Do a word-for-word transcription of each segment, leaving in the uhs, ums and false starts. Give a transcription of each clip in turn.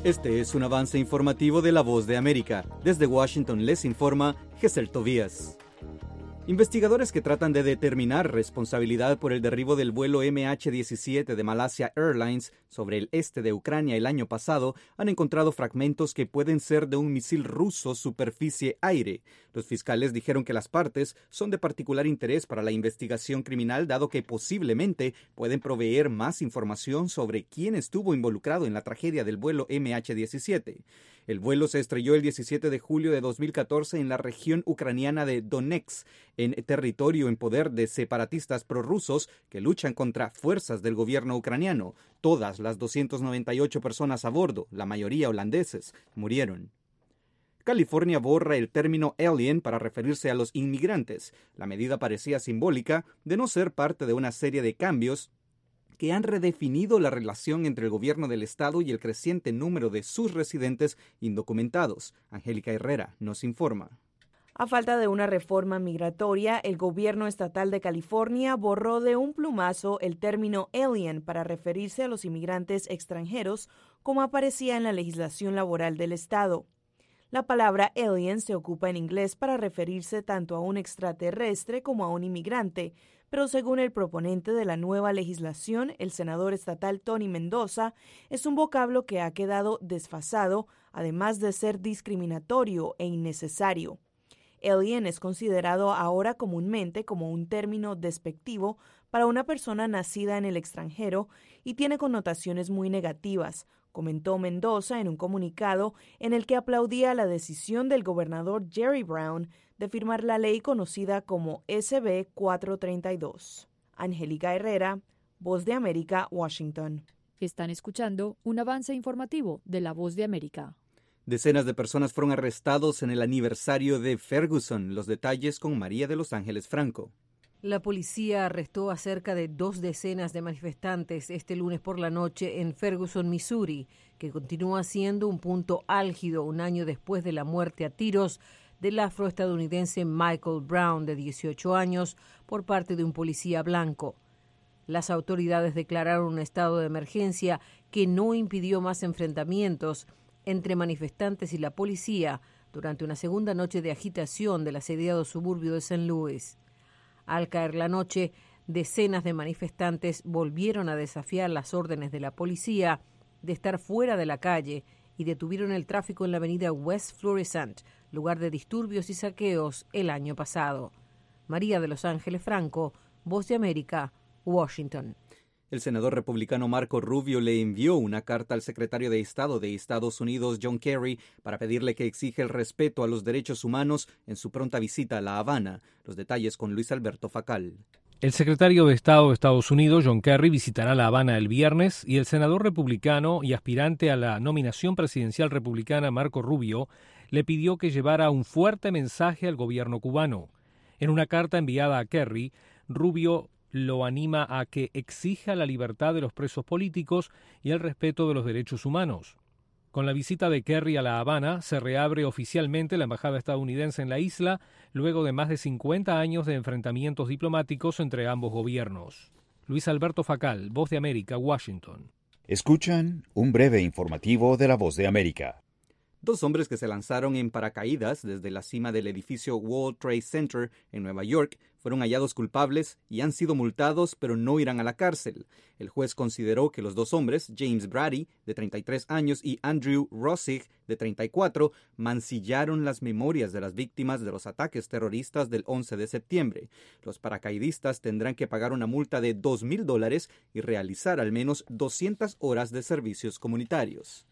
Este es un avance informativo de La Voz de América. Desde Washington les informa Gesel Tobías. Investigadores que tratan de determinar responsabilidad por el derribo del vuelo eme hache diecisiete de Malaysia Airlines sobre el este de Ucrania el año pasado han encontrado fragmentos que pueden ser de un misil ruso superficie-aire. Los fiscales dijeron que las partes son de particular interés para la investigación criminal, dado que posiblemente pueden proveer más información sobre quién estuvo involucrado en la tragedia del vuelo eme hache diecisiete. El vuelo se estrelló el diecisiete de julio de dos mil catorce en la región ucraniana de Donetsk, en territorio en poder de separatistas prorrusos que luchan contra fuerzas del gobierno ucraniano. Todas las doscientas noventa y ocho personas a bordo, la mayoría holandeses, murieron. California borra el término alien para referirse a los inmigrantes. La medida parecía simbólica de no ser parte de una serie de cambios que han redefinido la relación entre el gobierno del estado y el creciente número de sus residentes indocumentados. Angélica Herrera nos informa. A falta de una reforma migratoria, el gobierno estatal de California borró de un plumazo el término alien para referirse a los inmigrantes extranjeros, como aparecía en la legislación laboral del estado. La palabra alien se ocupa en inglés para referirse tanto a un extraterrestre como a un inmigrante, pero según el proponente de la nueva legislación, el senador estatal Tony Mendoza, es un vocablo que ha quedado desfasado, además de ser discriminatorio e innecesario. Alien es considerado ahora comúnmente como un término despectivo para una persona nacida en el extranjero y tiene connotaciones muy negativas, comentó Mendoza en un comunicado en el que aplaudía la decisión del gobernador Jerry Brown de firmar la ley conocida como ese be cuatrocientos treinta y dos. Angélica Herrera, Voz de América, Washington. Están escuchando un avance informativo de La Voz de América. Decenas de personas fueron arrestados en el aniversario de Ferguson. Los detalles con María de Los Ángeles Franco. La policía arrestó a cerca de dos decenas de manifestantes este lunes por la noche en Ferguson, Missouri, que continúa siendo un punto álgido un año después de la muerte a tiros del afroestadounidense Michael Brown, de dieciocho años, por parte de un policía blanco. Las autoridades declararon un estado de emergencia que no impidió más enfrentamientos entre manifestantes y la policía durante una segunda noche de agitación del asediado suburbio de Saint Louis. Al caer la noche, decenas de manifestantes volvieron a desafiar las órdenes de la policía de estar fuera de la calle y detuvieron el tráfico en la avenida West Florissant, lugar de disturbios y saqueos el año pasado. María de Los Ángeles Franco, Voz de América, Washington. El senador republicano Marco Rubio le envió una carta al secretario de Estado de Estados Unidos, John Kerry, para pedirle que exija el respeto a los derechos humanos en su pronta visita a La Habana. Los detalles con Luis Alberto Facal. El secretario de Estado de Estados Unidos, John Kerry, visitará La Habana el viernes y el senador republicano y aspirante a la nominación presidencial republicana, Marco Rubio, le pidió que llevara un fuerte mensaje al gobierno cubano. En una carta enviada a Kerry, Rubio lo anima a que exija la libertad de los presos políticos y el respeto de los derechos humanos. Con la visita de Kerry a La Habana, se reabre oficialmente la embajada estadounidense en la isla, luego de más de cincuenta años de enfrentamientos diplomáticos entre ambos gobiernos. Luis Alberto Facal, Voz de América, Washington. Escuchan un breve informativo de La Voz de América. Dos hombres que se lanzaron en paracaídas desde la cima del edificio World Trade Center en Nueva York fueron hallados culpables y han sido multados, pero no irán a la cárcel. El juez consideró que los dos hombres, James Brady, de treinta y tres años, y Andrew Rossig, de treinta y cuatro, mancillaron las memorias de las víctimas de los ataques terroristas del once de septiembre. Los paracaidistas tendrán que pagar una multa de dos mil dólares y realizar al menos doscientas horas de servicios comunitarios.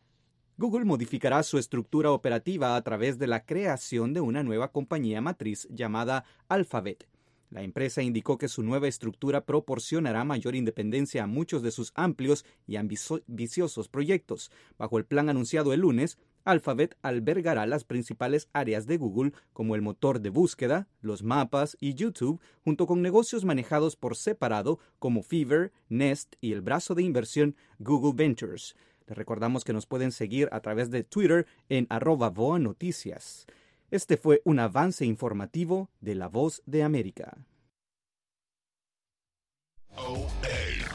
Google modificará su estructura operativa a través de la creación de una nueva compañía matriz llamada Alphabet. La empresa indicó que su nueva estructura proporcionará mayor independencia a muchos de sus amplios y ambiciosos proyectos. Bajo el plan anunciado el lunes, Alphabet albergará las principales áreas de Google, como el motor de búsqueda, los mapas y YouTube, junto con negocios manejados por separado como Fiverr, Nest y el brazo de inversión Google Ventures. Les recordamos que nos pueden seguir a través de Twitter en arroba voa noticias. Este fue un avance informativo de La Voz de América. Oh.